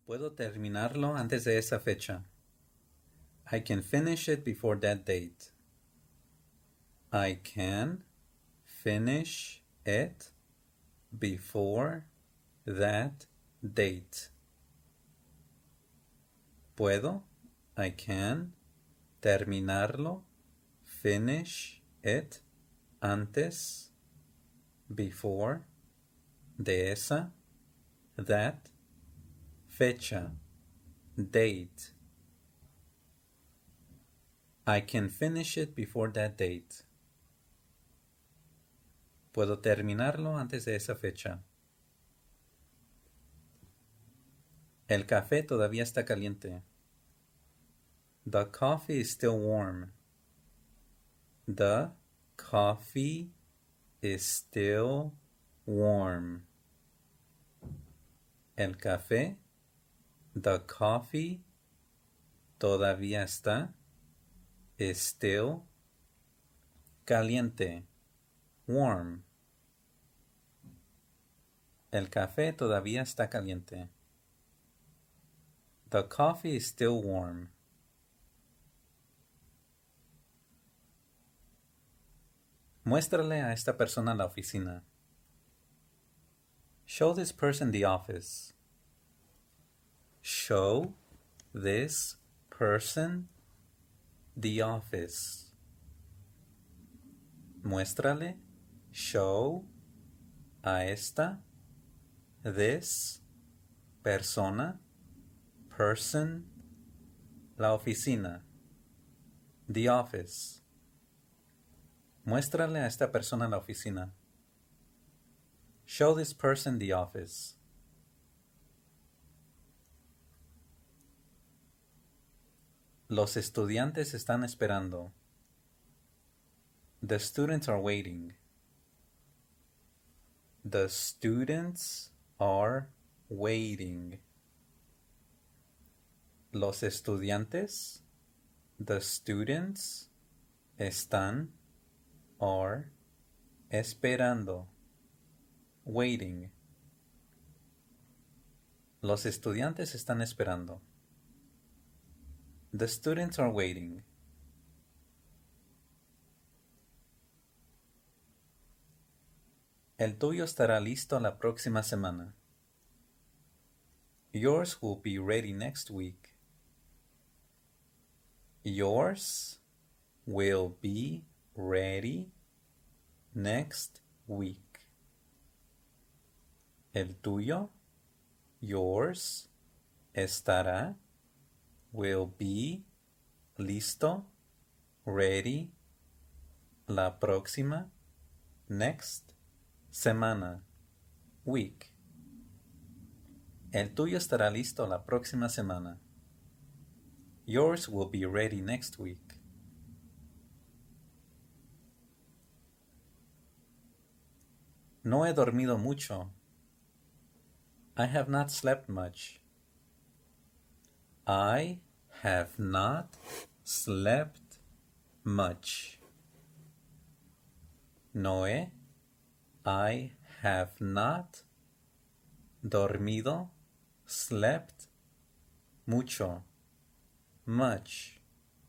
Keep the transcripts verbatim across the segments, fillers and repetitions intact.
Puedo terminarlo antes de esa fecha. I can finish it before that date. I can finish it before that date. Puedo, I can, terminarlo, finish it, antes, before, de esa, that, fecha, date. I can finish it before that date. Puedo terminarlo antes de esa fecha. El café todavía está caliente. The coffee is still warm. The coffee is still warm. El café, the coffee, todavía está, is still, caliente, warm. El café todavía está caliente. The coffee is still warm. Muéstrale a esta persona la oficina. Show this person the office. Show this person the office. Muéstrale, show, a esta, this, persona, person, la oficina, the office. Muéstrale a esta persona la oficina. Show this person the office. Los estudiantes están esperando. The students are waiting. The students are waiting. Los estudiantes, the students, están, are, esperando, waiting. Los estudiantes están esperando. The students are waiting. El tuyo estará listo la próxima semana. Yours will be ready next week. Yours will be ready next week. El tuyo, yours, estará, will be, listo, ready, la próxima, next, semana, week. El tuyo estará listo la próxima semana. Yours will be ready next week. No he dormido mucho. I have not slept much. I have not slept much. No he, I have not dormido, slept, mucho, much.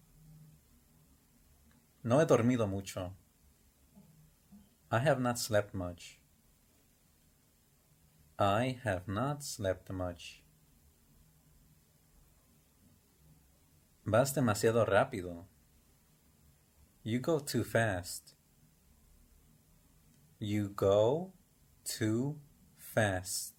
No he dormido mucho. I have not slept much. I have not slept much. Vas demasiado rápido. You go too fast. You go too fast.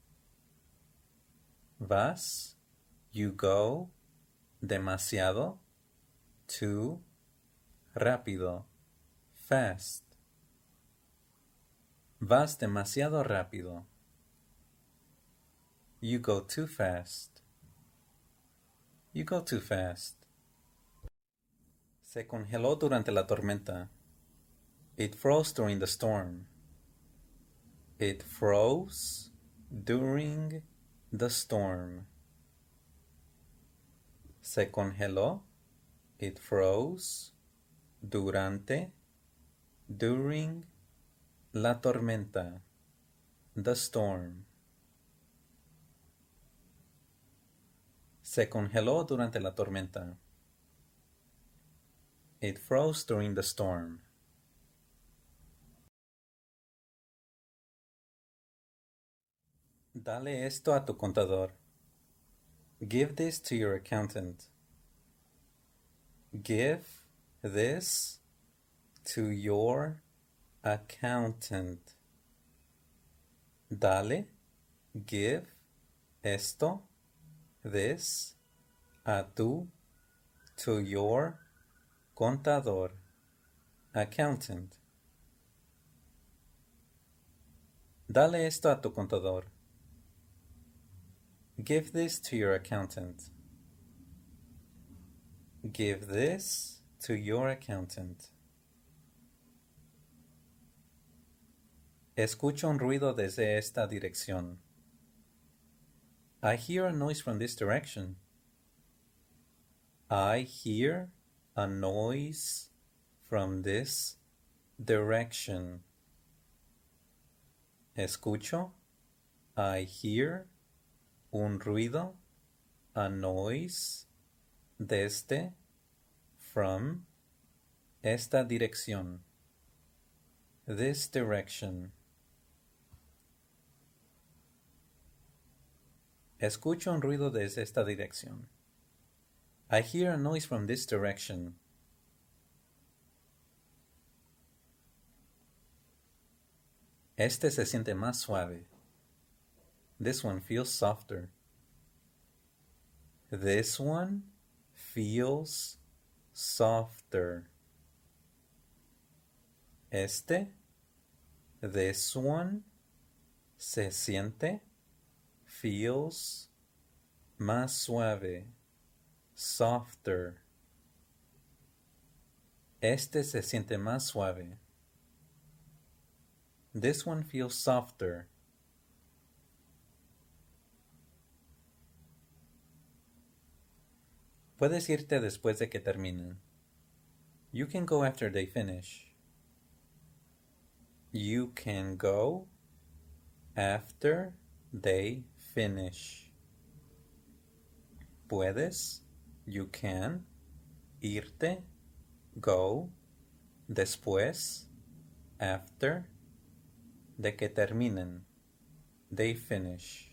Vas, you go, demasiado, too, rápido, fast. Vas demasiado rápido. You go too fast. You go too fast. Se congeló durante la tormenta. It froze during the storm. It froze during the storm. Se congeló. It froze. Durante. During. La tormenta. The storm. Se congeló durante la tormenta. It froze during the storm. Dale esto a tu contador. Give this to your accountant. Give this to your accountant. Dale, give, esto, this, a tu, to your, contador, accountant. Dale esto a tu contador. Give this to your accountant. Give this to your accountant. Escucho un ruido desde esta dirección. I hear a noise from this direction. I hear a noise from this direction. Escucho. I hear un ruido, a noise, desde, from, esta dirección, this direction. Escucho un ruido desde esta dirección. I hear a noise from this direction. Este se siente más suave. This one feels softer. This one feels softer. Este, this one, se siente, feels, más suave, softer. Este se siente más suave. This one feels softer. Puedes irte después de que terminen. You can go after they finish. You can go after they finish. Puedes, you can, irte, go, después, after, de que terminen, they finish.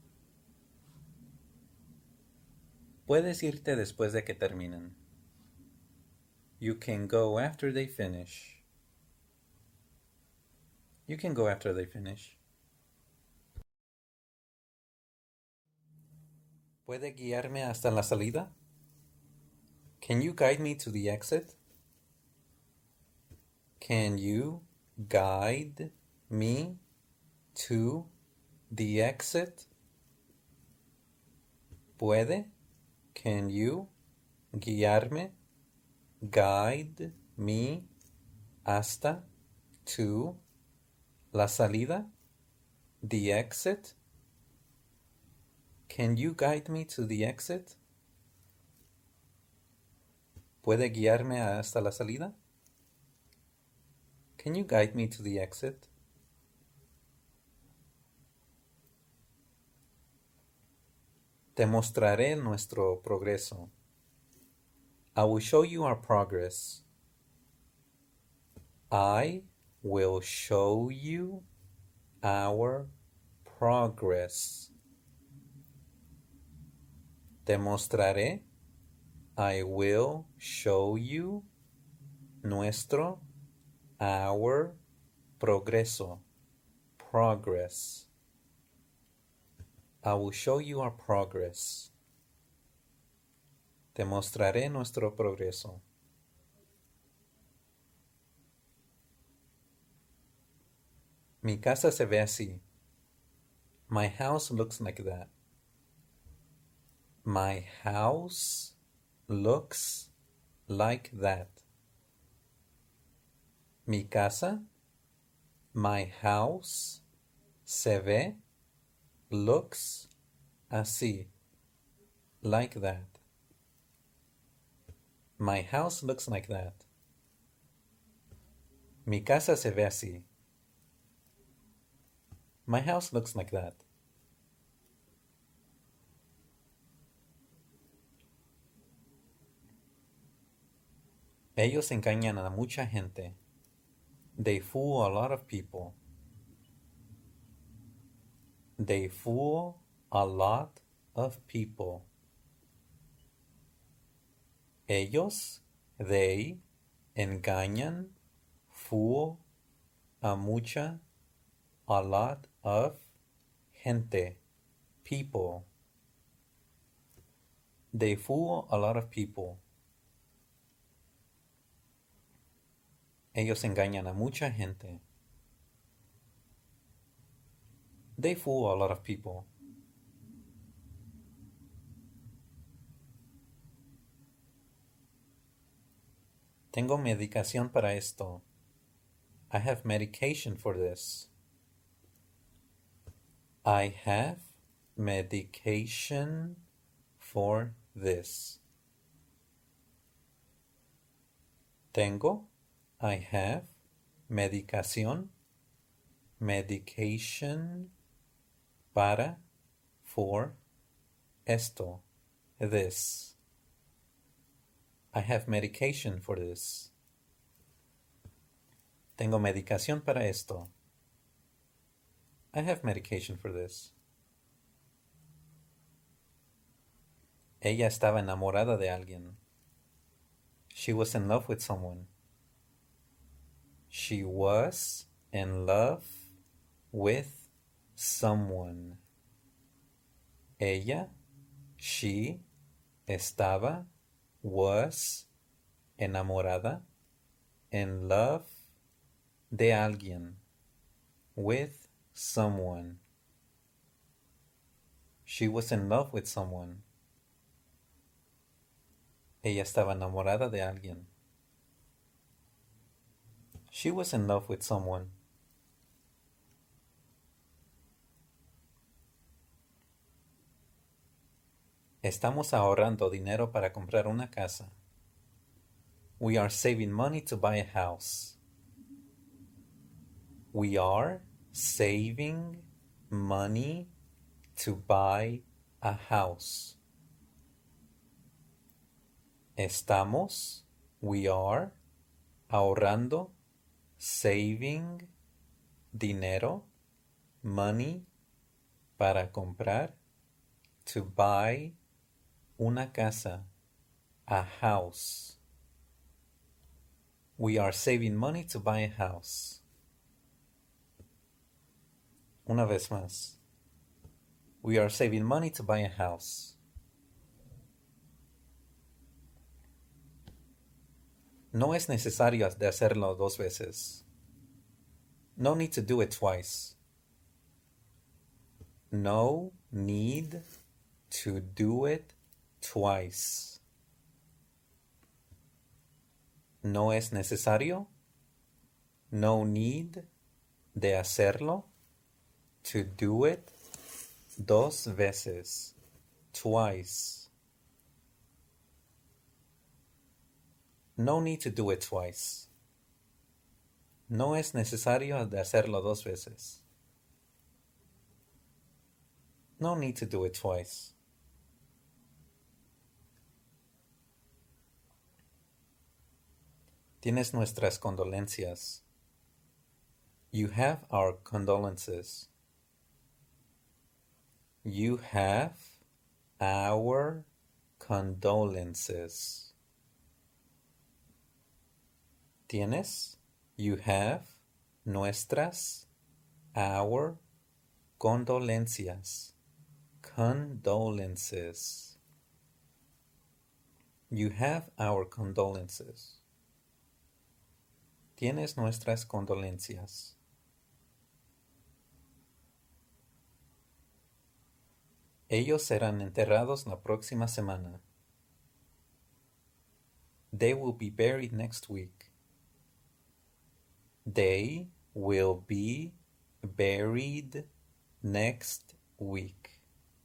Puedes irte después de que terminen. You can go after they finish. You can go after they finish. ¿Puede guiarme hasta la salida? Can you guide me to the exit? Can you guide me to the exit? ¿Puede? Can you guiarme? Guide me hasta to la salida? The exit? Can you guide me to the exit? ¿Puede guiarme hasta la salida? Can you guide me to the exit? Te mostraré nuestro progreso. I will show you our progress. I will show you our progress. Te mostraré. I will show you nuestro, our, progreso, progress. I will show you our progress. Te mostraré nuestro progreso. Mi casa se ve así. My house looks like that. My house looks like that. Mi casa, my house, se ve, looks, así, like that. My house looks like that. Mi casa se ve así. My house looks like that. Ellos engañan a mucha gente. They fool a lot of people. They fool a lot of people. Ellos, they, engañan, fool, a mucha, a lot of, gente, people. They fool a lot of people. Ellos engañan a mucha gente. They fool a lot of people. Tengo medicación para esto. I have medication for this. I have medication for this. Tengo, I have, medicación, medication, para, for, esto, this. I have medication for this. Tengo medicación para esto. I have medication for this. Ella estaba enamorada de alguien. She was in love with someone. She was in love with someone. Ella, she, estaba, was, enamorada, in love, de alguien, with someone. She was in love with someone. Ella estaba enamorada de alguien. She was in love with someone. Estamos ahorrando dinero para comprar una casa. We are saving money to buy a house. We are saving money to buy a house. Estamos, we are, ahorrando, saving, dinero, money, para comprar, to buy, una casa, a house. We are saving money to buy a house. Una vez más. We are saving money to buy a house. No es necesario de hacerlo dos veces. No need to do it twice. No need to do it twice. No es necesario. No need de hacerlo. To do it dos veces. Twice. No need to do it twice. No es necesario de hacerlo dos veces. No need to do it twice. Tienes nuestras condolencias. You have our condolences. You have our condolences. Tienes, you have, nuestras, our, condolencias, condolences. You have our condolences. Tienes nuestras condolencias. Ellos serán enterrados la próxima semana. They will be buried next week. They will be buried next week.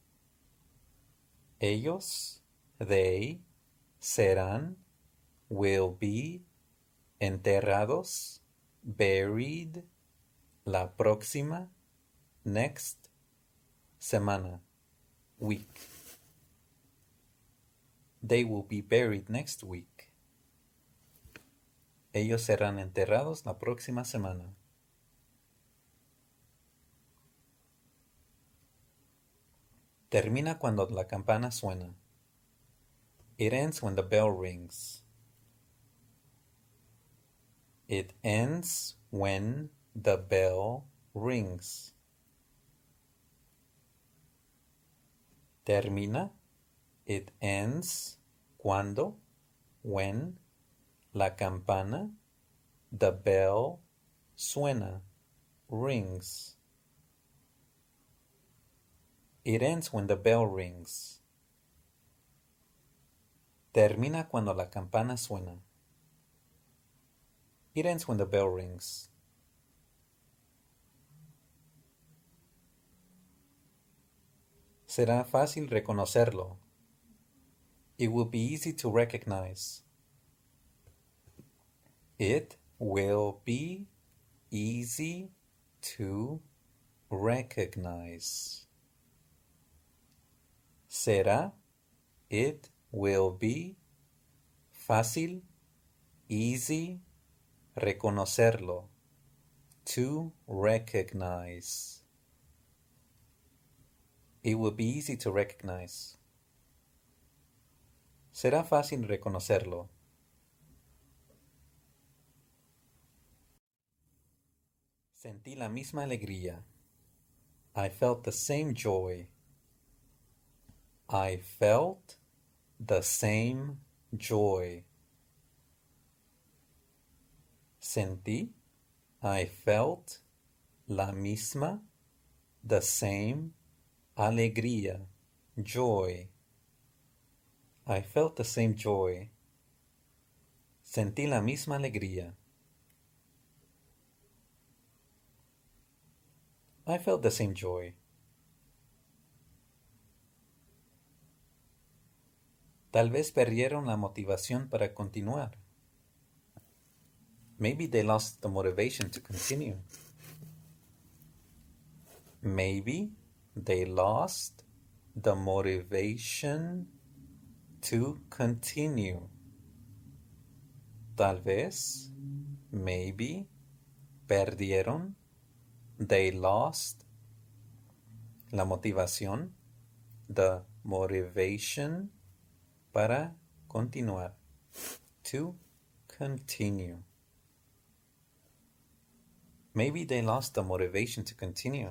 Ellos, they, serán, will be, enterrados, buried, la próxima, next, semana, week. They will be buried next week. Ellos serán enterrados la próxima semana. Termina cuando la campana suena. It ends when the bell rings. It ends when the bell rings. Termina. It ends cuando, when, la campana, the bell, suena, rings. It ends when the bell rings. Termina cuando la campana suena. It ends when the bell rings. Será fácil reconocerlo. It will be easy to recognize. It will be easy to recognize. Será, it will be, fácil, easy, reconocerlo, to recognize. It will be easy to recognize. Será fácil reconocerlo. Sentí la misma alegría. I felt the same joy. I felt the same joy. Sentí, I felt, la misma, the same, alegría, joy. I felt the same joy. Sentí la misma alegría. I felt the same joy. Tal vez perdieron la motivación para continuar. Maybe they lost the motivation to continue. Maybe they lost the motivation to continue. Tal vez, maybe, perdieron, they lost, la motivación, the motivation, para continuar, to continue. Maybe they lost the motivation to continue.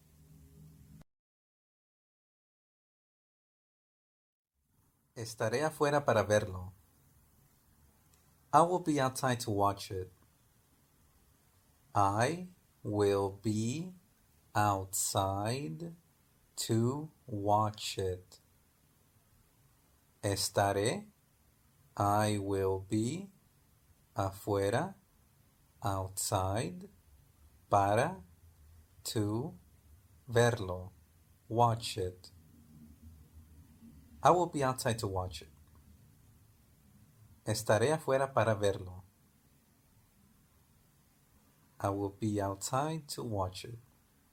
Estaré afuera para verlo. I will be outside to watch it. I will be outside to watch it. Estaré, I will be, afuera, outside, para, to, verlo, watch it. I will be outside to watch it. Estaré afuera para verlo. I will be outside to watch it.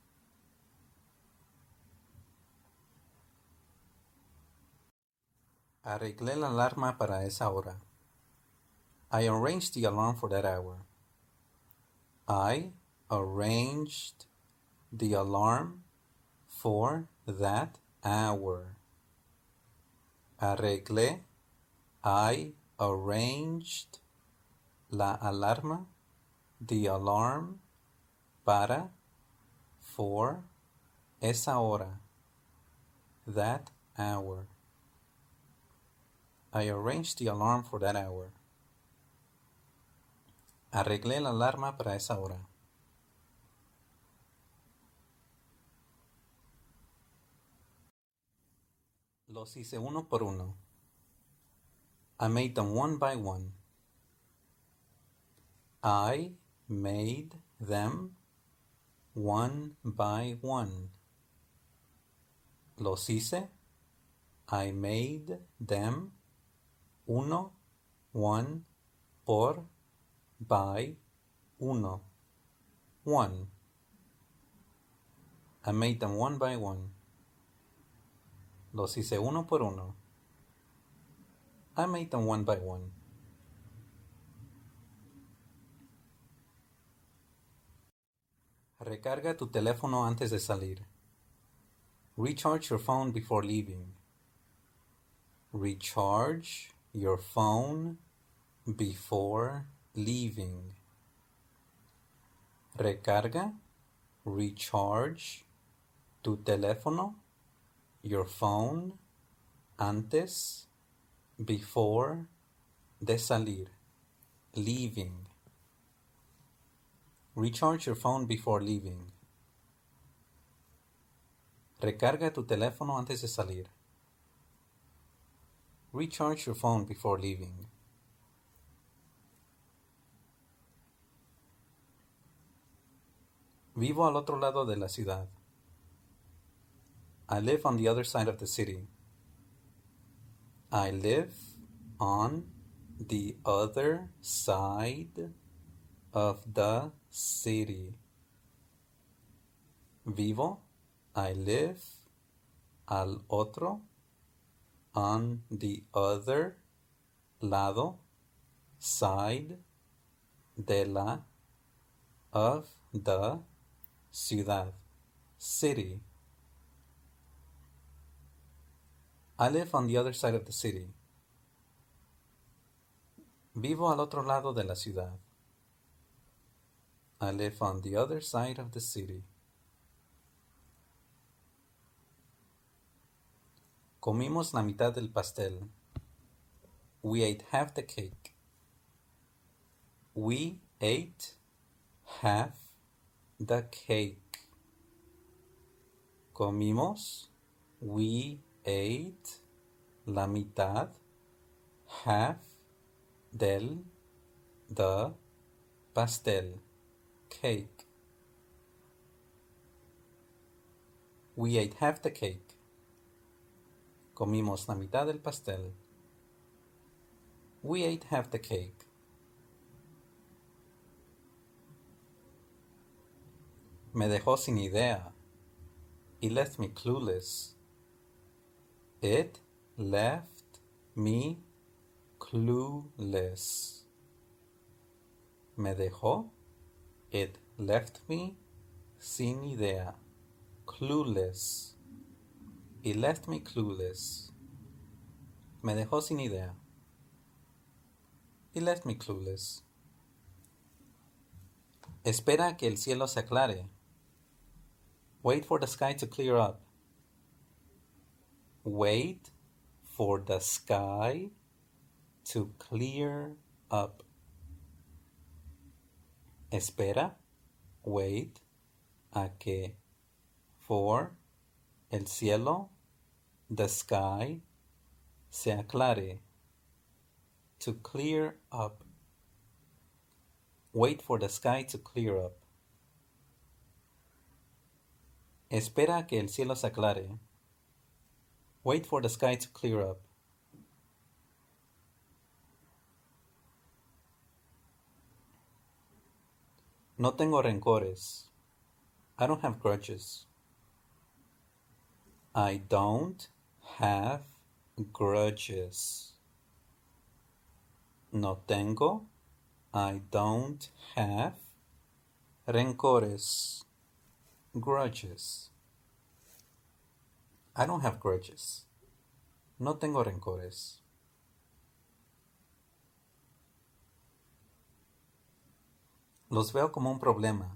Arreglé la alarma para esa hora. I arranged the alarm for that hour. I arranged the alarm for that hour. Arreglé, I arranged la alarma, the alarm, para, for, esa hora, that hour. I arranged the alarm for that hour. Arreglé la alarma para esa hora. Los hice uno por uno. I made them one by one. I made them one by one. Los hice. I made them uno, one, por, by, uno, one. I made them one by one. Los hice uno por uno. I made them one by one. Recarga tu teléfono antes de salir. Recharge your phone before leaving. Recharge your phone before leaving. Recarga, recharge tu teléfono, your phone, antes, before, de salir, leaving. Recharge your phone before leaving. Recarga tu teléfono antes de salir. Recharge your phone before leaving. Vivo al otro lado de la ciudad. I live on the other side of the city. I live on the other side of the city. Vivo, I live, al otro, on the other, lado, side, de la, of the, ciudad, city. I live on the other side of the city. Vivo al otro lado de la ciudad. I live on the other side of the city. Comimos la mitad del pastel. We ate half the cake. We ate half the cake. Comimos, we ate, la mitad, half, del, the, pastel, cake. We ate half the cake. Comimos la mitad del pastel. We ate half the cake. Me dejó sin idea. It left me clueless. It left me clueless. Me dejó. It left me sin idea. Clueless. It left me clueless. Me dejó sin idea. It left me clueless. Espera que el cielo se aclare. Wait for the sky to clear up. Wait for the sky to clear up. Espera, wait, a que, for, el cielo, the sky, se aclare, to clear up. Wait for the sky to clear up. Espera que el cielo se aclare. Wait for the sky to clear up. No tengo rencores. I don't have grudges. I don't have grudges. No tengo. I don't have rencores. Grudges. I don't have grudges. No tengo rencores. Los veo como un problema.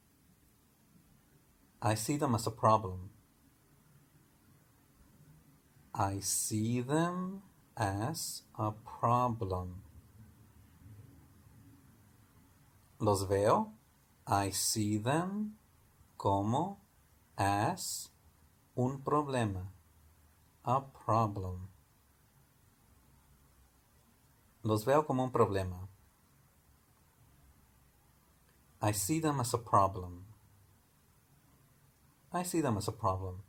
I see them as a problem. I see them as a problem. Los veo. I see them como as un problema. A problem. Los veo como un problema. I see them as a problem. I see them as a problem.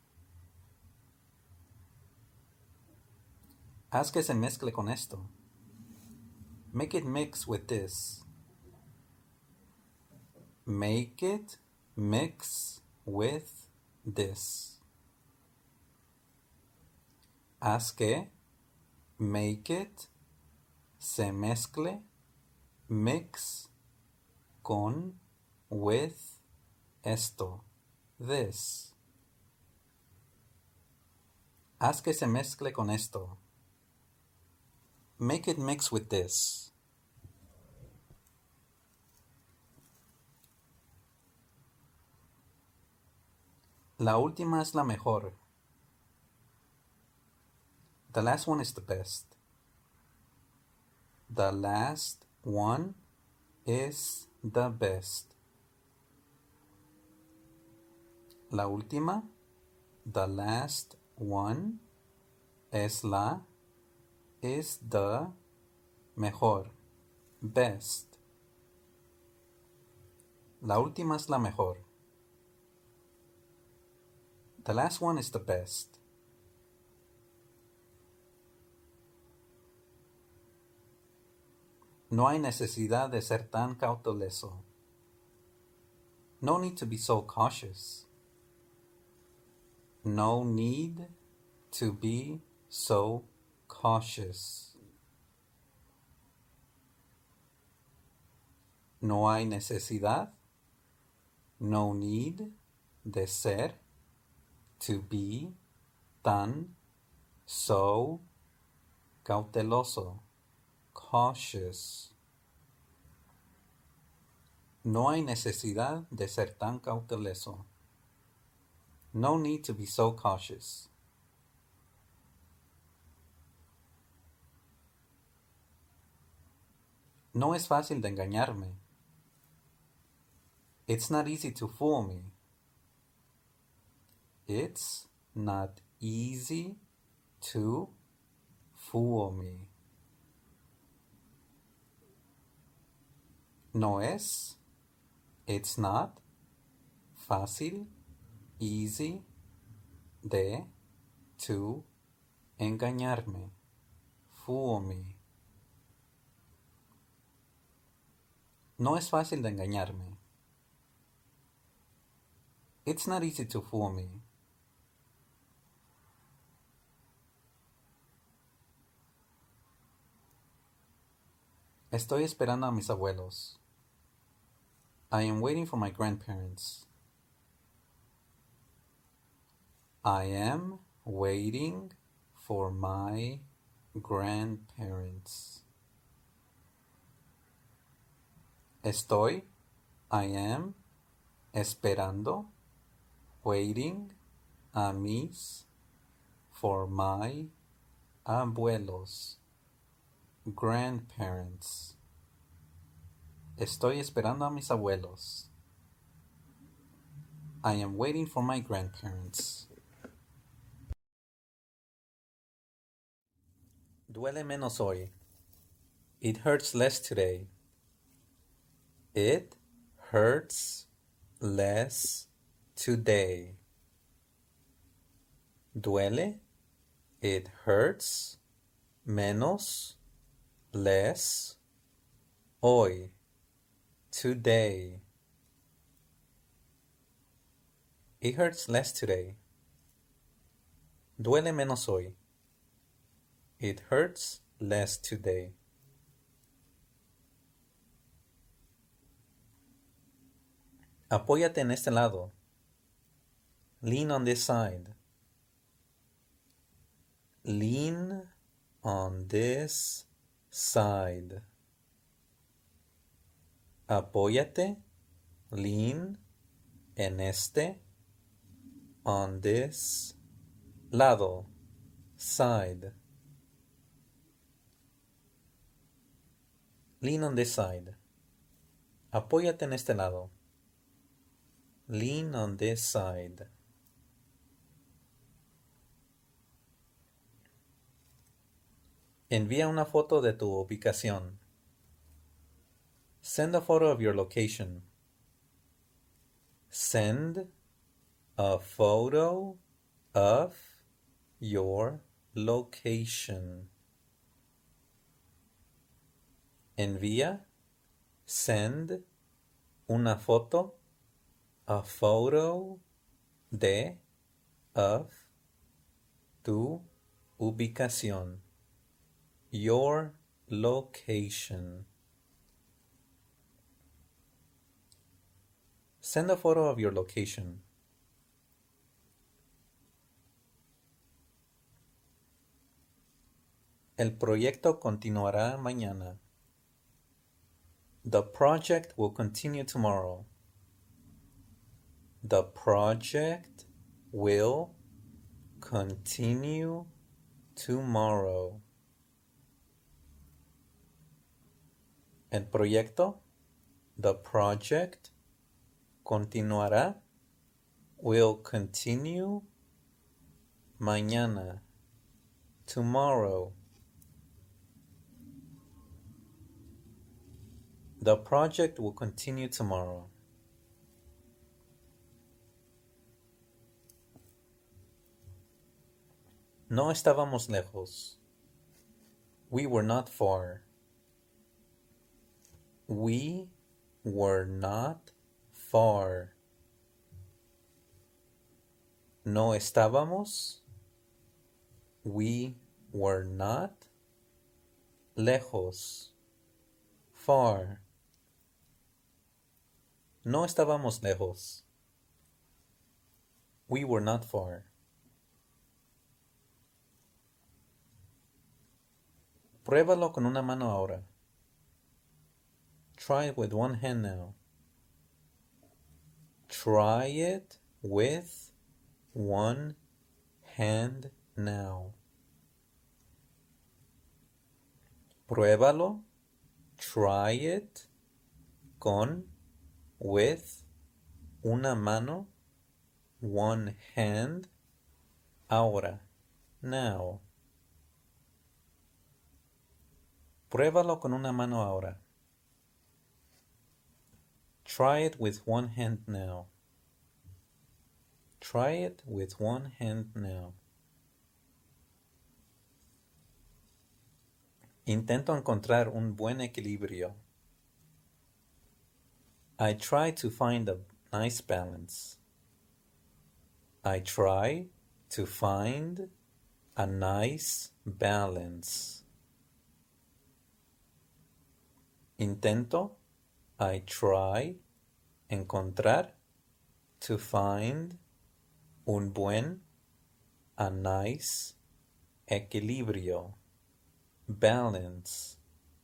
Haz que se mezcle con esto. Make it mix with this. Make it mix with this. Haz que, make it, se mezcle, mix, con, with, esto, this. Haz que se mezcle con esto. Make it mix with this. La última es la mejor. The last one is the best. The last one is the best. La última, the last one, es la, is the, mejor, best. La última es la mejor. The last one is the best. No hay necesidad de ser tan cauteloso. No need to be so cautious. No need to be so cautious. No hay necesidad, no need, de ser, to be, tan, so, cauteloso, cautious. No hay necesidad de ser tan cauteloso. No need to be so cautious. No es fácil de engañarme. It's not easy to fool me. It's not easy to fool me. No es, it's not, fácil, easy, de, to, engañarme, fool me. No es fácil de engañarme. It's not easy to fool me. Estoy esperando a mis abuelos. I am waiting for my grandparents. I am waiting for my grandparents. Estoy, I am, esperando, waiting, a mis, for my, abuelos, grandparents. Estoy esperando a mis abuelos. I am waiting for my grandparents. Duele menos hoy. It hurts less today. It hurts less today. Duele. It hurts. Menos. Less. Hoy. Today. It hurts less today. Duele menos hoy. It hurts less today. Apóyate en este lado. Lean on this side. Lean on this side. Apóyate. Lean en este. On this lado. Side. Lean on this side. Apóyate en este lado. Lean on this side. Envía una foto de tu ubicación. Send a photo of your location. Send a photo of your location. Envía, send, una foto, a photo de, of, tu ubicación, your location. Send a photo of your location. El proyecto continuará mañana. The project will continue tomorrow. The project will continue tomorrow. El proyecto, the project, continuará, will continue, mañana, tomorrow. The project will continue tomorrow. No estábamos lejos. We were not far. We were not far. No estábamos. We were not lejos. Far. No estábamos lejos. We were not far. Pruébalo con una mano ahora. Try it with one hand now. Try it with one hand now. Pruébalo. Try it con, with, una mano, one hand, ahora, now. Pruébalo con una mano ahora. Try it with one hand now. Try it with one hand now. Intento encontrar un buen equilibrio. I try to find a nice balance. I try to find a nice balance. Intento, I try, encontrar, to find, un buen, a nice, equilibrio. Balance.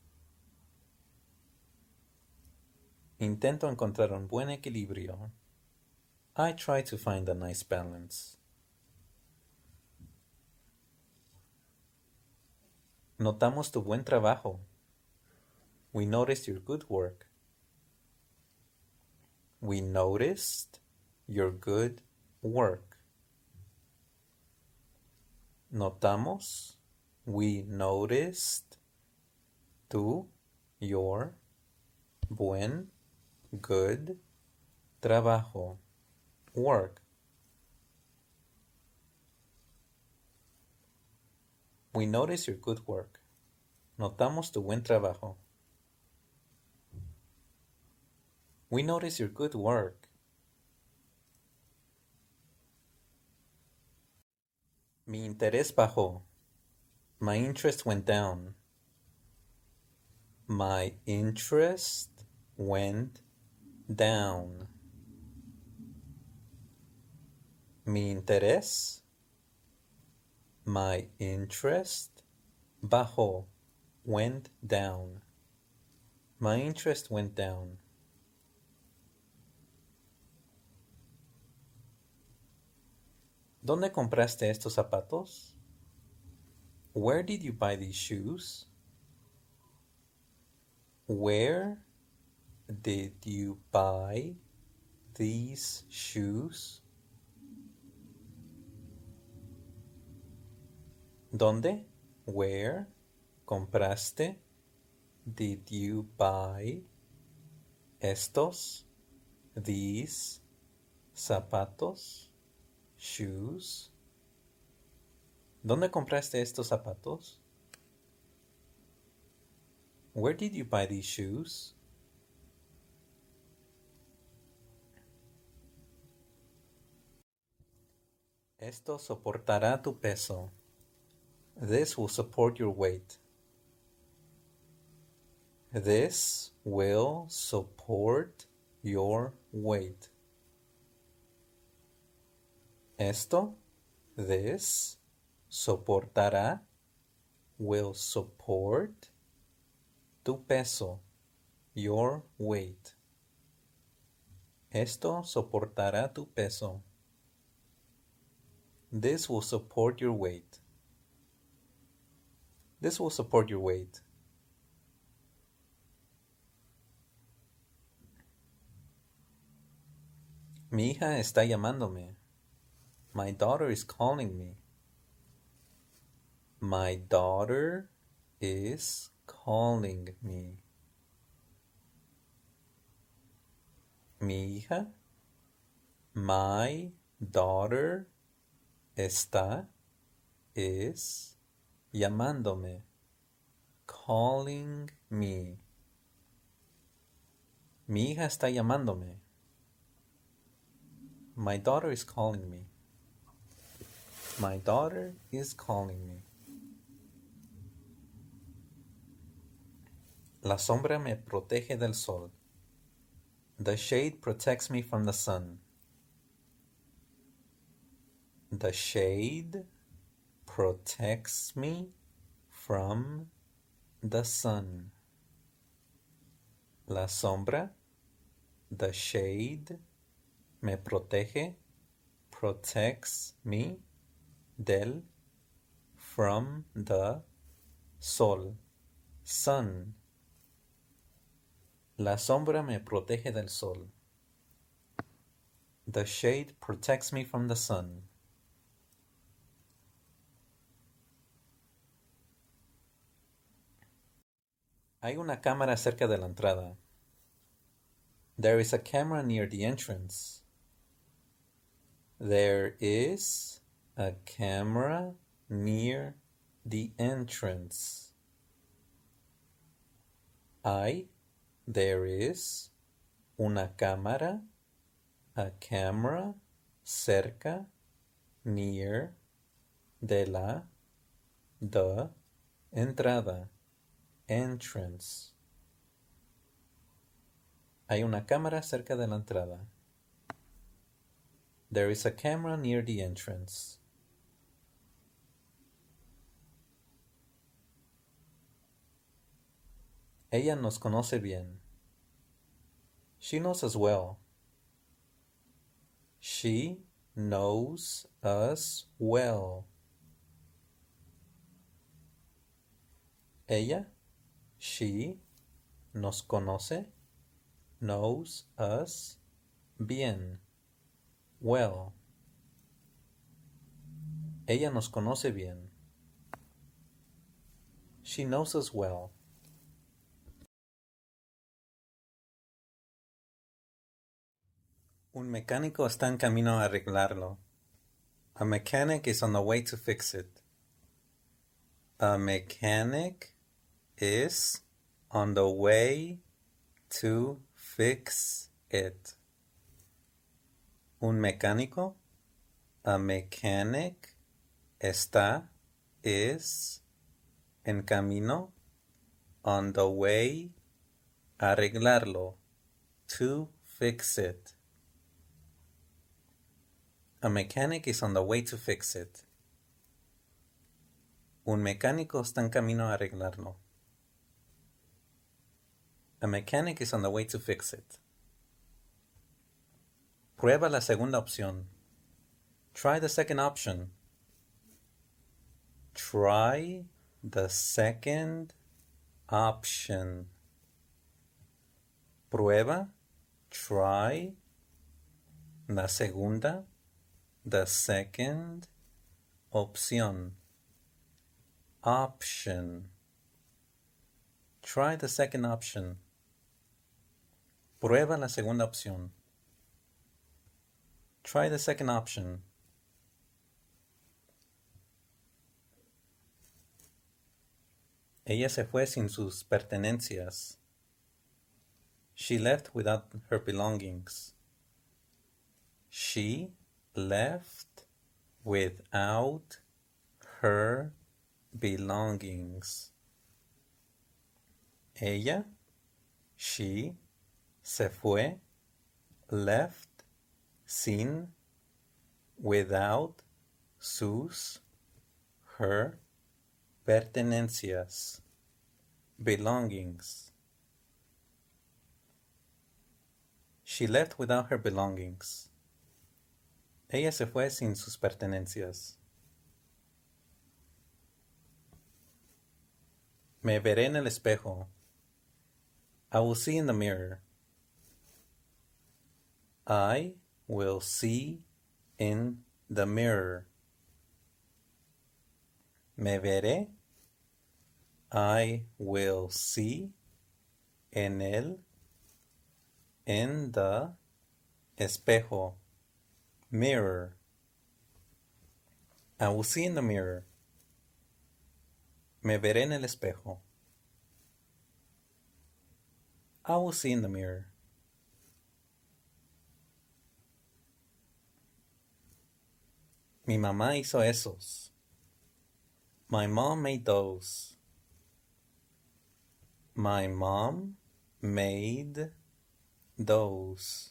Intento encontrar un buen equilibrio. I try to find a nice balance. Notamos tu buen trabajo. We noticed your good work. We noticed your good work. Notamos. We noticed tu, your, buen, good, trabajo, work. We noticed your good work. Notamos tu buen trabajo. We noticed your good work. Mi interés bajó. My interest went down. My interest went down. Mi interés. My interest. Bajó. Went down. My interest went down. ¿Dónde compraste estos zapatos? Where did you buy these shoes? Where did you buy these shoes? ¿Dónde? Where compraste? Did you buy estos? These zapatos? Shoes? ¿Dónde compraste estos zapatos? Where did you buy these shoes? Esto soportará tu peso. This will support your weight. This will support your weight. Esto, this, soportará, will support tu peso, your weight. Esto soportará tu peso. This will support your weight. This will support your weight. Mi hija está llamándome. My daughter is calling me. My daughter is calling me. Mi hija, my daughter, está, is, llamándome, calling me. Mi hija está llamándome. My daughter is calling me. My daughter is calling me. La sombra me protege del sol. The shade protects me from the sun. The shade protects me from the sun. La sombra, the shade, me protege, protects me, del, from the sol, sun. La sombra me protege del sol. The shade protects me from the sun. Hay una cámara cerca de la entrada. There is a camera near the entrance. There is a camera near the entrance. Hay, there is, una cámara, a camera, cerca, near, de la, the, entrada, entrance. Hay una cámara cerca de la entrada. There is a camera near the entrance. Ella nos conoce bien. She knows us well. She knows us well. Ella, she, nos conoce, knows us, bien, well. Ella nos conoce bien. She knows us well. Un mecánico está en camino a arreglarlo. A mechanic is on the way to fix it. A mechanic is on the way to fix it. Un mecánico, a mechanic, está, is, en camino, on the way, arreglarlo, to fix it. A mechanic is on the way to fix it. Un mecánico está en camino a arreglarlo. A mechanic is on the way to fix it. Prueba la segunda opción. Try the second option. Try the second option. Prueba, try, la segunda, the second, opción, option. Try the second option. Prueba la segunda opción. Try the second option. Ella se fue sin sus pertenencias. She left without her belongings. She left without her belongings. Ella, she, se fue left, sin, without, sus, her, pertenencias, belongings. She left without her belongings. Ella se fue sin sus pertenencias. Me veré en el espejo. I will see in the mirror. I will see in the mirror. Me veré. I will see en el, in the espejo. Mirror. I will see in the mirror. Me veré en el espejo. I will see in the mirror. Mi mamá hizo esos. My mom made those. My mom made those.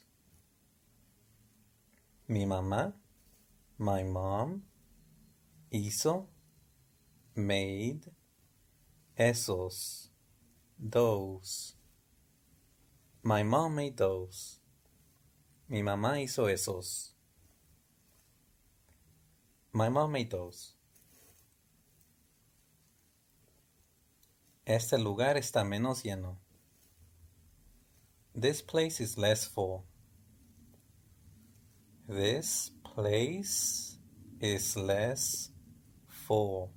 Mi mamá, my mom, hizo, made, esos, those. My mom made those. Mi mamá hizo esos. My mom made those. Este lugar está menos lleno. This place is less full. This place is less full.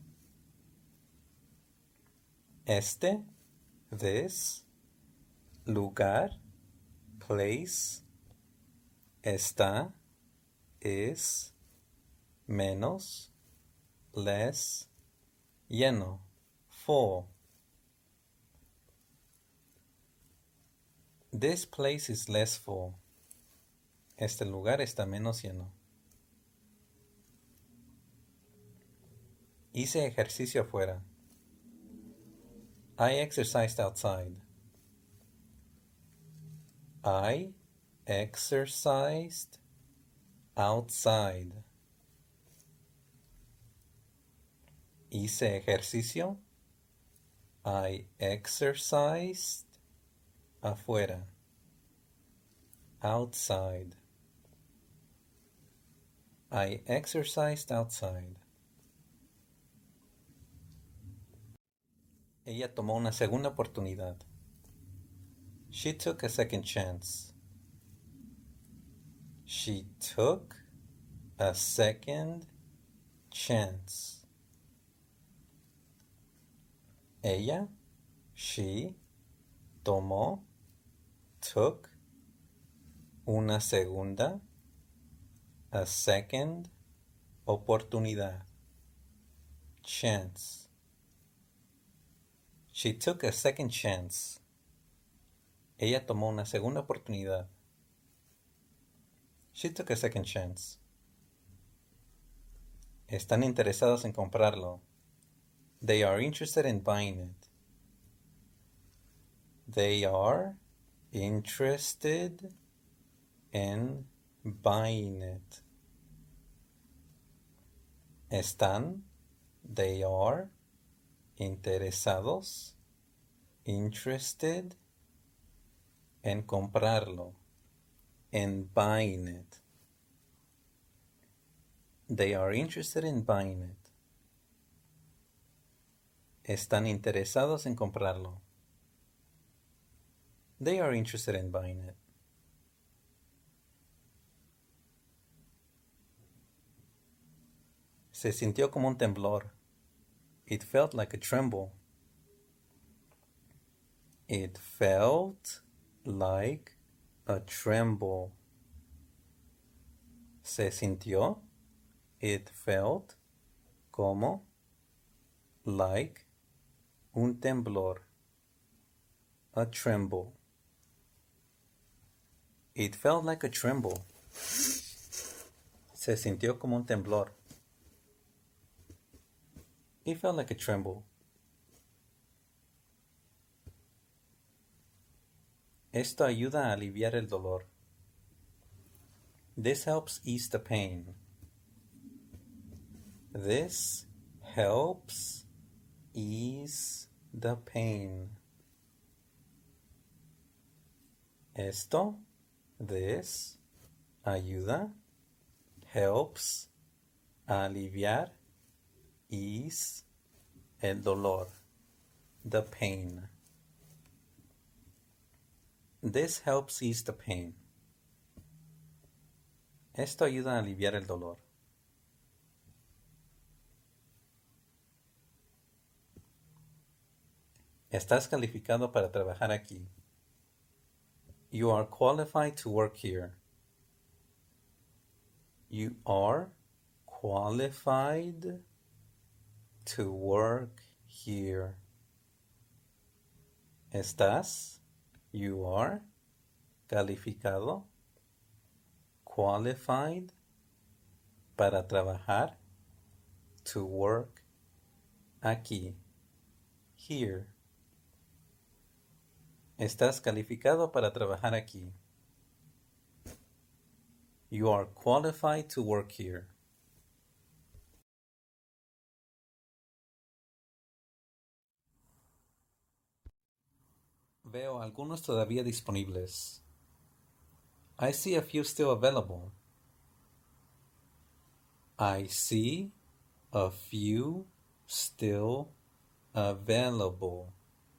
Este, this, lugar, place, está, is, menos, less, lleno, full. This place is less full. Este lugar está menos lleno. Hice ejercicio afuera. I exercised outside. I exercised outside. Hice ejercicio. I exercised afuera. Outside. I exercised outside. Ella tomó una segunda oportunidad. She took a second chance. She took a second chance. Ella, she, tomó, took, una segunda, a second, oportunidad, chance. She took a second chance. Ella tomó una segunda oportunidad. She took a second chance. Están interesados en comprarlo. They are interested in buying it. They are interested in buying it. Están, they are, interesados, interested, en comprarlo, in buying it. They are interested in buying it. Están interesados en comprarlo. They are interested in buying it. Se sintió como un temblor. It felt like a tremble. It felt like a tremble. Se sintió. It felt como like un temblor. A tremble. It felt like a tremble. Se sintió como un temblor. It felt like a tremble. Esto ayuda a aliviar el dolor. This helps ease the pain. This helps ease the pain. Esto, this, ayuda, helps, a aliviar, ease, el dolor, the pain. This helps ease the pain. Esto ayuda a aliviar el dolor. Estás calificado para trabajar aquí. You are qualified to work here. You are qualified to work here. Estás, you are, calificado, qualified, para trabajar, to work, aquí, here. Estás calificado para trabajar aquí. You are qualified to work here. Veo algunos todavía disponibles. I see a few still available. I see a few still available.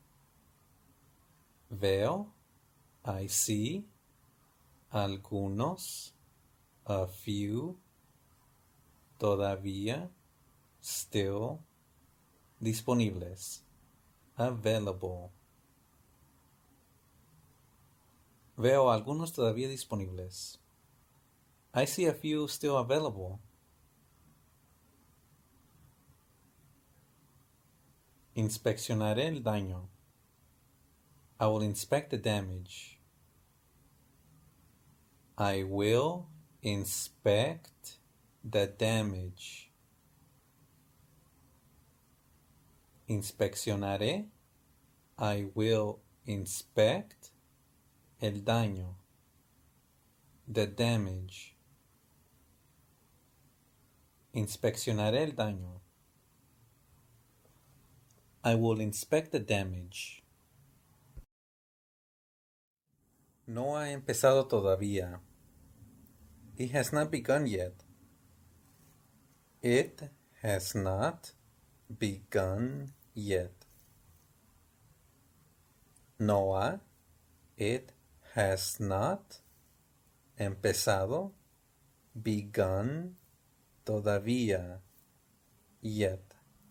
Veo, I see, algunos, a few, todavía, still, disponibles, available. Veo algunos todavía disponibles. I see a few still available. Inspeccionaré el daño. I will inspect the damage. I will inspect the damage. Inspeccionaré. I will inspect el daño. The damage. Inspeccionaré el daño. I will inspect the damage. No ha empezado todavía. It has not begun yet. It has not begun yet. No ha. It has not empezado. Begun todavía. Yet.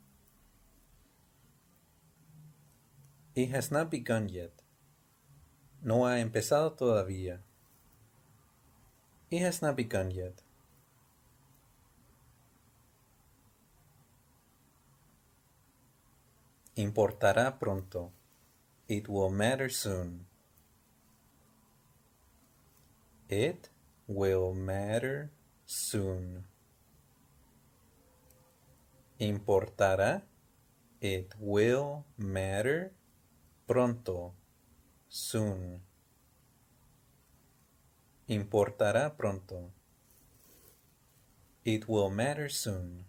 It has not begun yet. No ha empezado todavía. It has not begun yet. Importará pronto. It will matter soon. It will matter soon. Importará. It will matter pronto. Soon. Importará pronto. It will matter soon.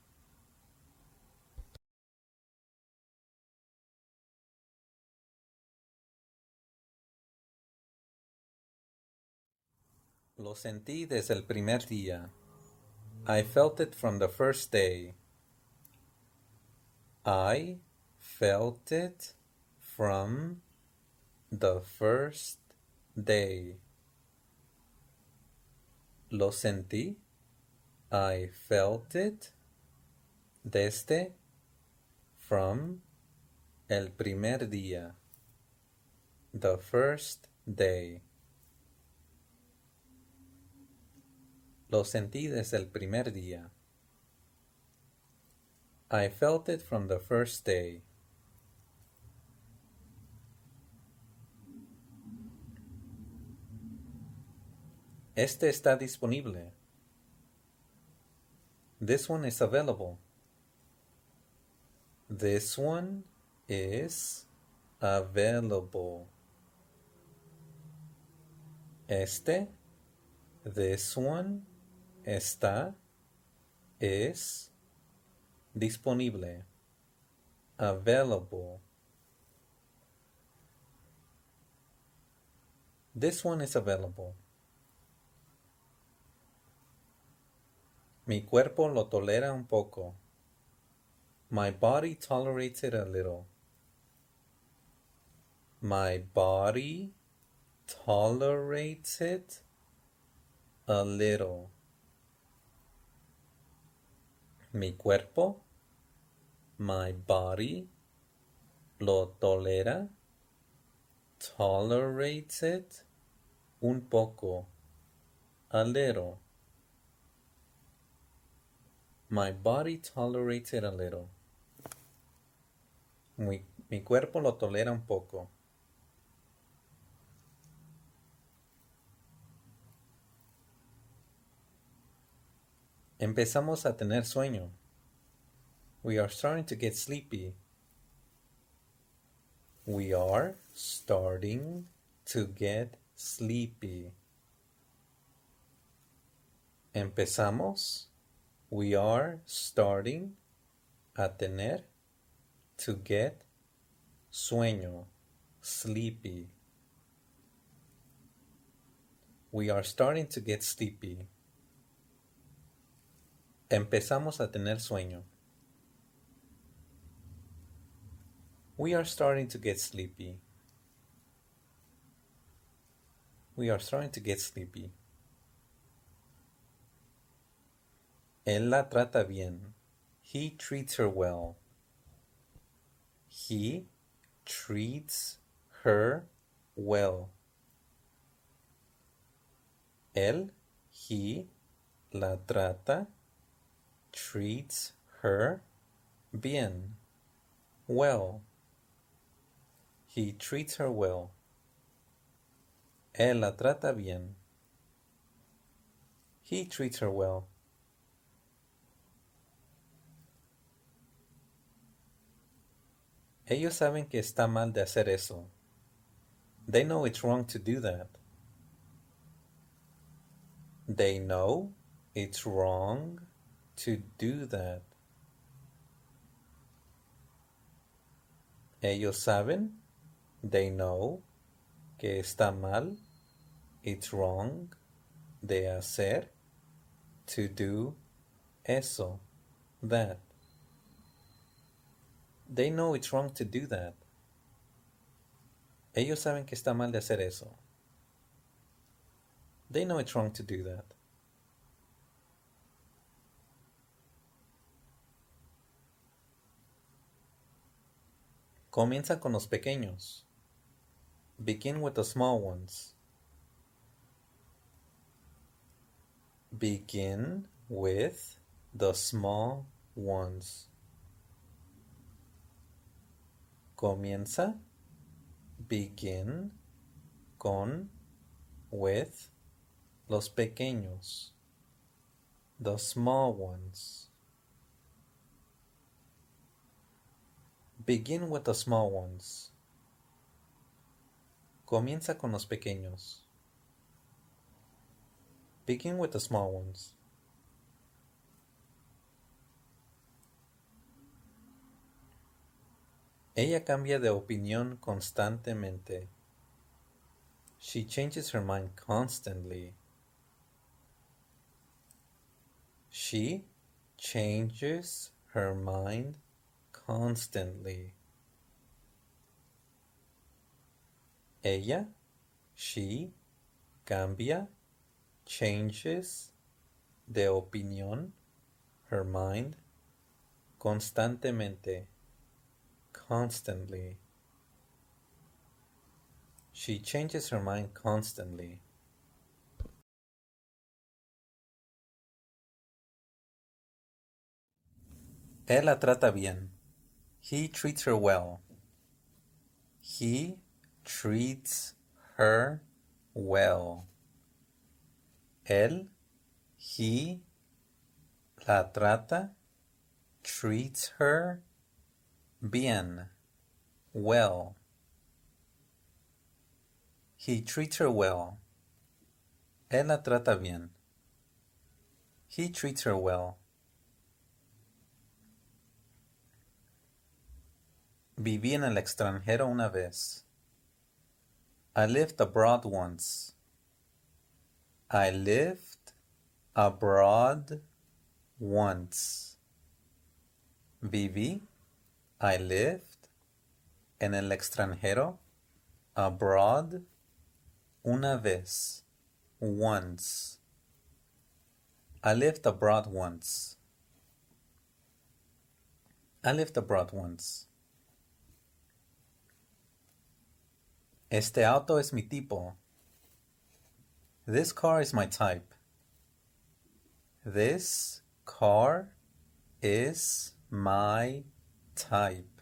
Lo sentí desde el primer día. I felt it from the first day. I felt it from the first day. Lo sentí. I felt it. Desde. From. El primer día. The first day. Lo sentí desde el primer día. I felt it from the first day. Este está disponible. This one is available. This one is available. Este This one está, es, disponible. Available. This one is available. Mi cuerpo lo tolera un poco. My body tolerates it a little. My body tolerates it a little. Mi cuerpo, my body, lo tolera, tolerates it, un poco, a little. My body tolerates it a little. Mi, mi cuerpo lo tolera un poco. Empezamos a tener sueño. We are starting to get sleepy. We are starting to get sleepy. Empezamos. We are starting a tener, to get, sueño, sleepy. We are starting to get sleepy. Empezamos a tener sueño. We are starting to get sleepy. We are starting to get sleepy. Él la trata bien. He treats her well. He treats her well. Él, he, la trata, treats her bien. Well. He treats her well. Él la trata bien. He treats her well. Ellos saben que está mal de hacer eso. They know it's wrong to do that. They know it's wrong to do that. Ellos saben, they know, que está mal, it's wrong, de hacer, to do, eso, that. They know it's wrong to do that. Ellos saben que está mal de hacer eso. They know it's wrong to do that. Comienza con los pequeños. Begin with the small ones. Begin with the small ones. Comienza, begin, con, with, los pequeños, the small ones. Begin with the small ones. Comienza con los pequeños. Begin with the small ones. Ella cambia de opinión constantemente. She changes her mind constantly. She changes her mind constantly. Ella, she, cambia, changes, de opinión, her mind, constantemente, constantly. She changes her mind constantly. Él la trata bien. He treats her well. He treats her well. Él, he, la trata, treats her bien, well. He treats her well. Él la trata bien. He treats her well. Viví en el extranjero una vez. I lived abroad once. I lived abroad once. Viví, I lived, en el extranjero, abroad, una vez, once. I lived abroad once. I lived abroad once. Este auto es mi tipo. This car is my type. This car is my type.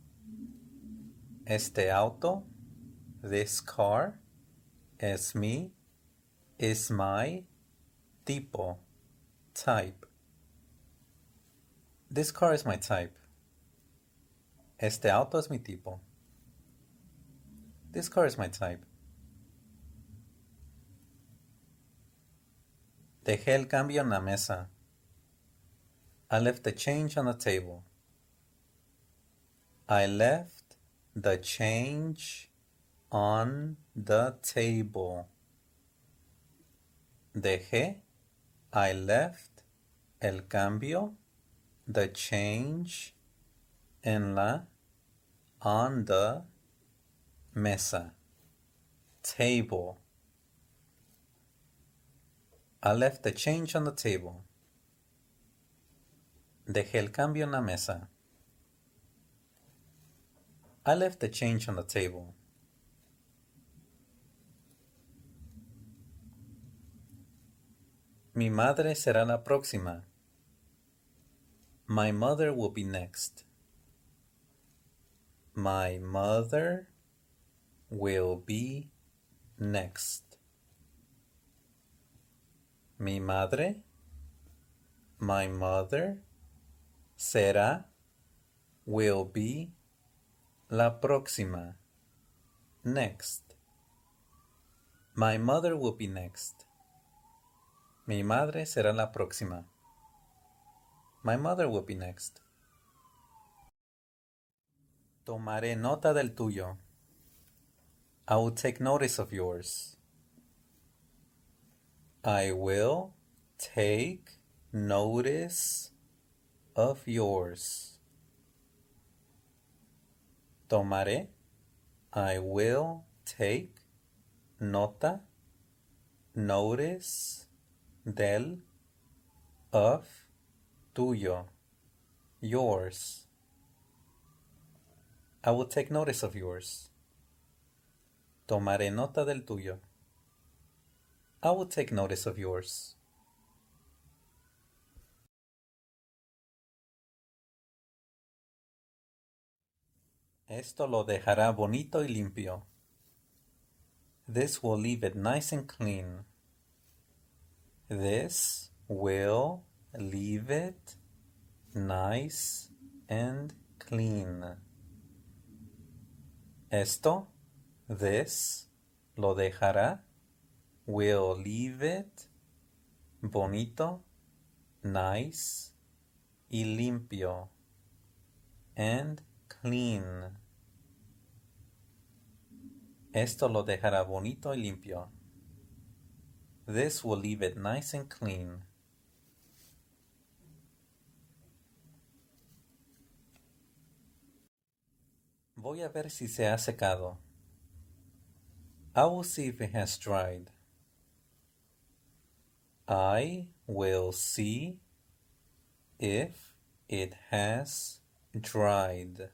Este auto, this car, es mi, is my, tipo, type. This car is my type. Este auto es mi tipo. This car is my type. Dejé el cambio en la mesa. I left the change on the table. I left the change on the table. Dejé, I left, el cambio, the change, en la, on the, mesa, table. I left the change on the table. Dejé el cambio en la mesa. I left the change on the table. Mi madre será la próxima. My mother will be next. My mother will be next. Mi madre, my mother, será, will be, la próxima, next. My mother will be next. Mi madre será la próxima. My mother will be next. Tomaré nota del tuyo. I will take notice of yours. I will take notice of yours. Tomaré. I will take nota, notice, del, of, tuyo, yours. I will take notice of yours. Tomaré nota del tuyo. I will take notice of yours. Esto lo dejará bonito y limpio. This will leave it nice and clean. This will leave it nice and clean. Esto, this, lo dejará, will leave it, bonito, nice, y limpio, and clean. Esto lo dejará bonito y limpio. This will leave it nice and clean. Voy a ver si se ha secado. I will see if it has dried. I will see if it has dried.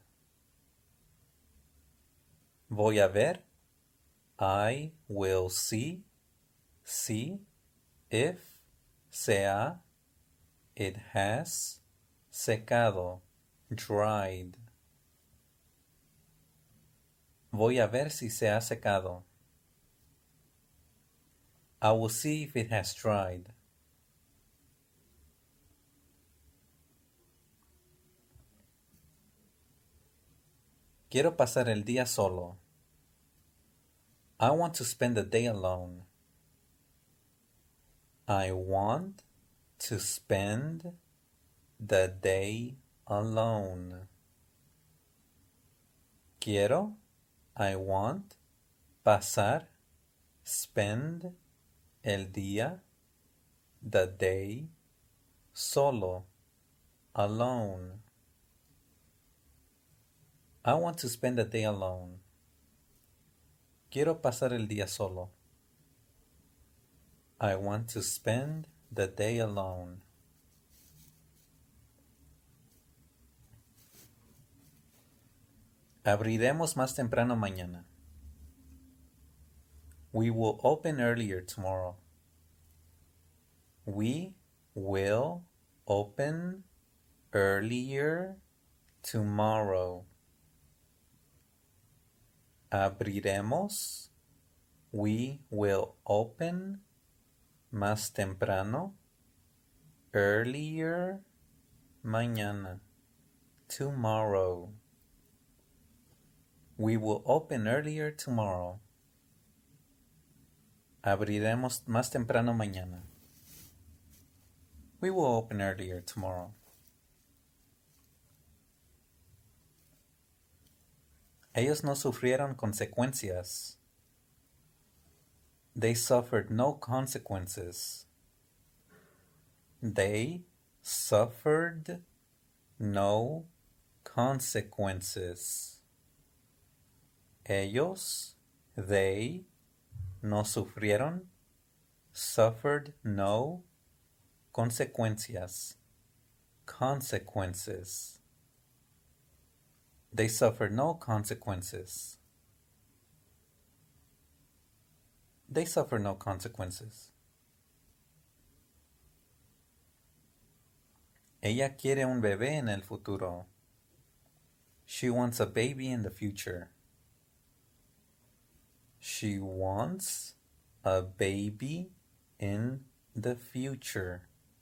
Voy a ver. I will see. See if se ha, it has, secado, dried. Voy a ver si se ha secado. I will see if it has dried. Quiero pasar el día solo. I want to spend the day alone. I want to spend the day alone. Quiero, I want, pasar, spend, el día, the day, solo, alone. I want to spend the day alone. Quiero pasar el día solo. I want to spend the day alone. Abriremos más temprano mañana. We will open earlier tomorrow. We will open earlier tomorrow. Abriremos. We will open más temprano. Earlier mañana. Tomorrow. We will open earlier tomorrow. Abriremos más temprano mañana. We will open earlier tomorrow. Ellos no sufrieron consecuencias. They suffered no consequences. They suffered no consequences. Ellos, they, no sufrieron, suffered no consecuencias, consequences. They suffered no consequences. They suffer no consequences. Ella quiere un bebé en el futuro. She wants a baby in the future. She wants a baby in the future.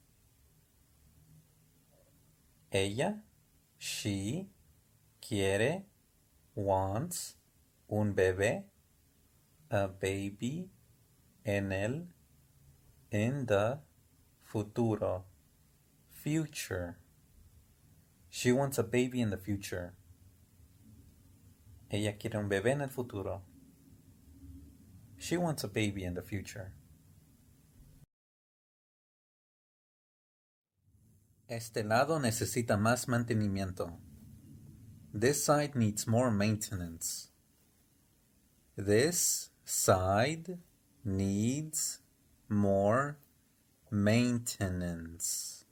Ella, she, quiere, wants, un bebé, a baby, en el, in the, futuro, future. She wants a baby in the future. Ella quiere un bebé en el futuro. She wants a baby in the future. Este lado necesita más mantenimiento. This side needs more maintenance. This side needs more maintenance.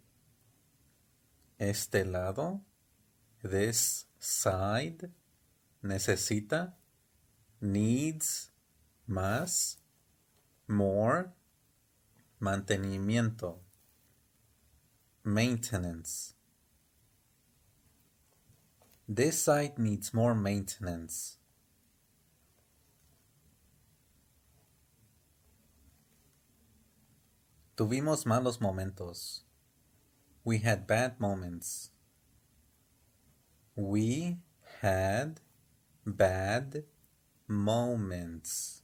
Este lado, this side, necesita, needs, más, more, mantenimiento, maintenance. This side needs more maintenance. Tuvimos malos momentos. We had bad moments. We had bad moments.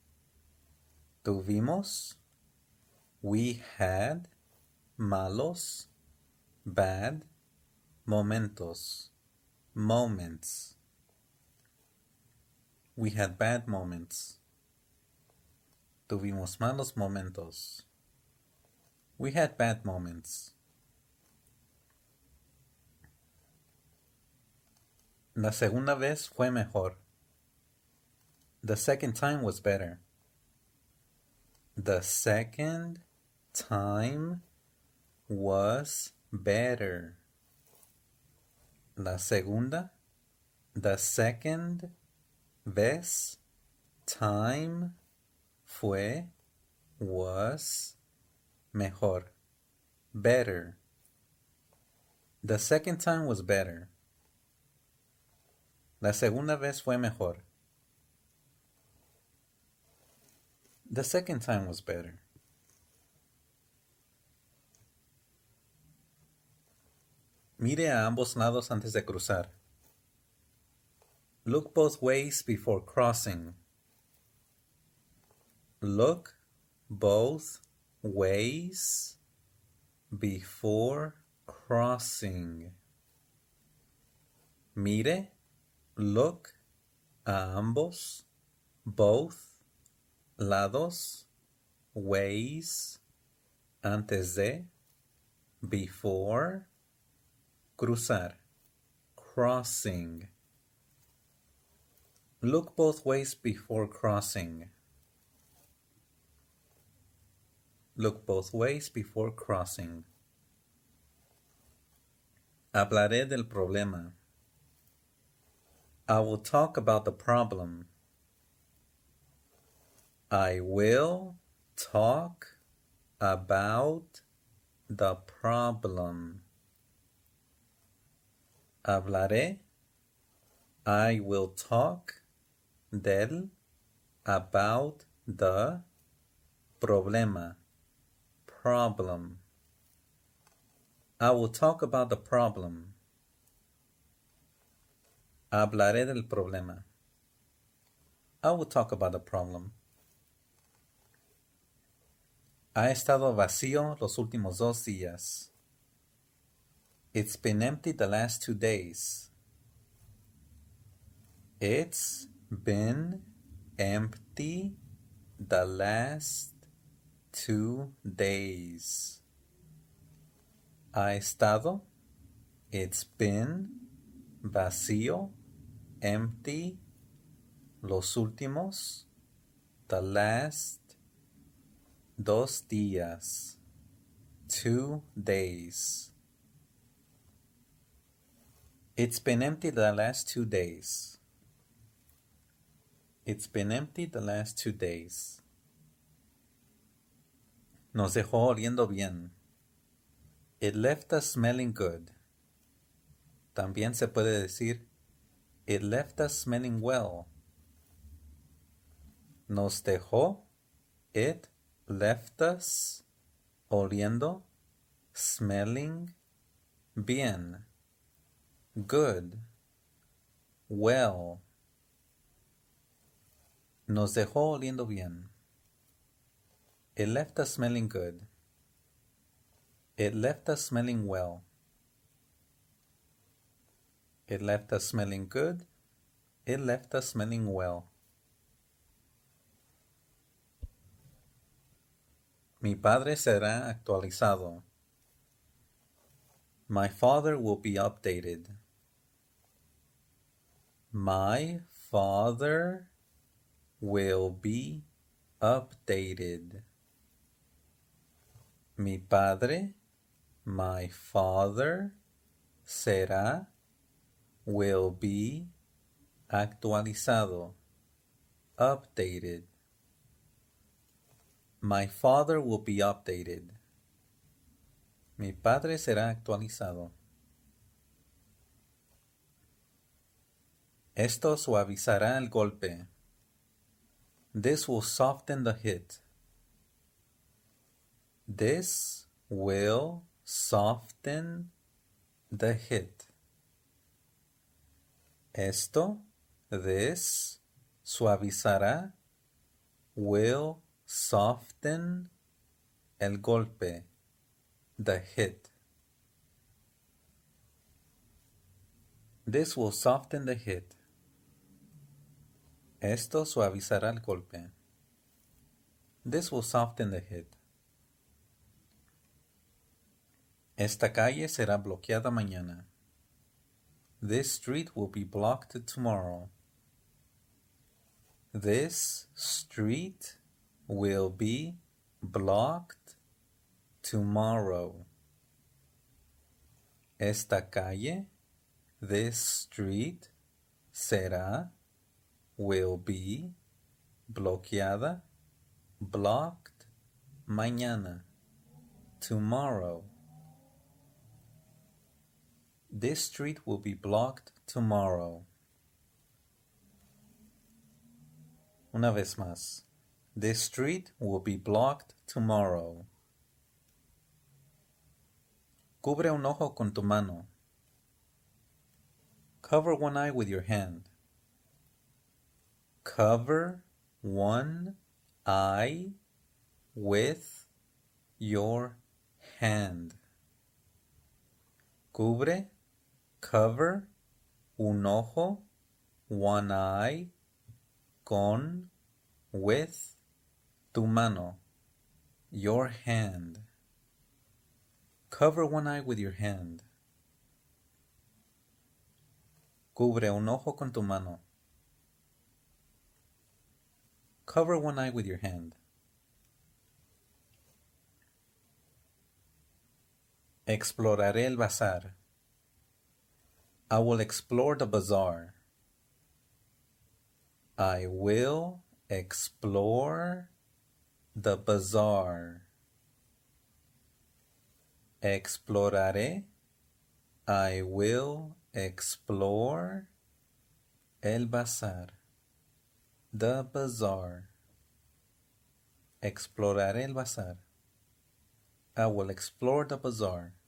Tuvimos, we had, malos, bad, momentos, moments. We had bad moments. Tuvimos malos momentos. We had bad moments. La segunda vez fue mejor. The second time was better. The second time was better. La segunda, the second vez, time, fue, was, mejor, better. The second time was better. La segunda vez fue mejor. The second time was better. Mire a ambos lados antes de cruzar. Look both ways before crossing. Look both ways before crossing. Mire, look a ambos, both, lados, ways, antes de, before, cruzar, crossing. Look both ways before crossing. Look both ways before crossing. Hablaré del problema. I will talk about the problem. I will talk about the problem. Hablaré. I will talk del, about the problema. Problem. I will talk about the problem. Hablaré del problema. I will talk about the problem. Ha estado vacío los últimos dos días. It's been empty the last two days. It's been empty the last two days. Ha estado, it's been, vacío, empty, los últimos, the last, dos días, two days. It's been empty the last two days. It's been empty the last two days. Nos dejó oliendo bien. It left us smelling good. También se puede decir, it left us smelling well. Nos dejó, it left us, oliendo, smelling, bien, good, well. Nos dejó oliendo bien. It left us smelling good. It left us smelling well. It left us smelling good. It left us smelling well. Mi padre será actualizado. My father will be updated. My father will be updated. Mi padre, my father, será, will be, actualizado, updated. My father will be updated. Mi padre será actualizado. Esto suavizará el golpe. This will soften the hit. This will soften the hit. Esto, this, suavizará, will soften el golpe, the hit. This will soften the hit. Esto suavizará el golpe. This will soften the hit. Esta calle será bloqueada mañana. This street will be blocked tomorrow. This street will be blocked tomorrow. Esta calle, this street, será, will be, bloqueada, blocked, mañana, tomorrow. This street will be blocked tomorrow. Una vez más. This street will be blocked tomorrow. Cubre un ojo con tu mano. Cover one eye with your hand. Cover one eye with your hand. Cubre, cover, un ojo, one eye, con, with, tu mano, your hand. Cover one eye with your hand. Cubre un ojo con tu mano. Cover one eye with your hand. Exploraré el bazar. I will explore the bazaar. I will explore the bazaar. Exploraré. I will explore el bazar. The bazaar. Exploraré el bazar. I will explore the bazaar.